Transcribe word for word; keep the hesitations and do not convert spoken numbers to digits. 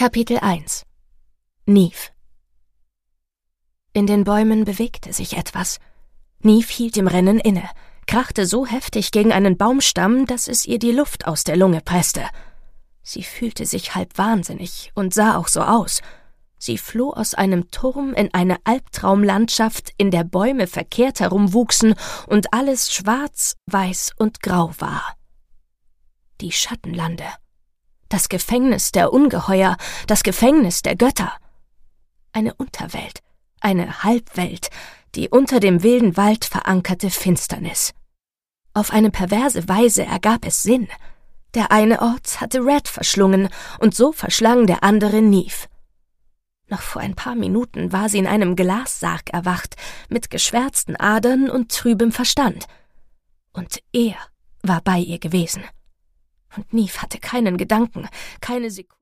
Kapitel eins. Niamh. In den Bäumen bewegte sich etwas. Niamh hielt im Rennen inne, krachte so heftig gegen einen Baumstamm, dass es ihr die Luft aus der Lunge presste. Sie fühlte sich halb wahnsinnig und sah auch so aus. Sie floh aus einem Turm in eine Albtraumlandschaft, in der Bäume verkehrt herumwuchsen und alles schwarz, weiß und grau war. Die Schattenlande. Das Gefängnis der Ungeheuer, das Gefängnis der Götter. Eine Unterwelt, eine Halbwelt, die unter dem wilden Wald verankerte Finsternis. Auf eine perverse Weise ergab es Sinn. Der eine Ort hatte Red verschlungen, und so verschlang der andere Niamh. Noch vor ein paar Minuten war sie in einem Glassarg erwacht, mit geschwärzten Adern und trübem Verstand. Und er war bei ihr gewesen. Und Niamh hatte keinen Gedanken, keine Sekunde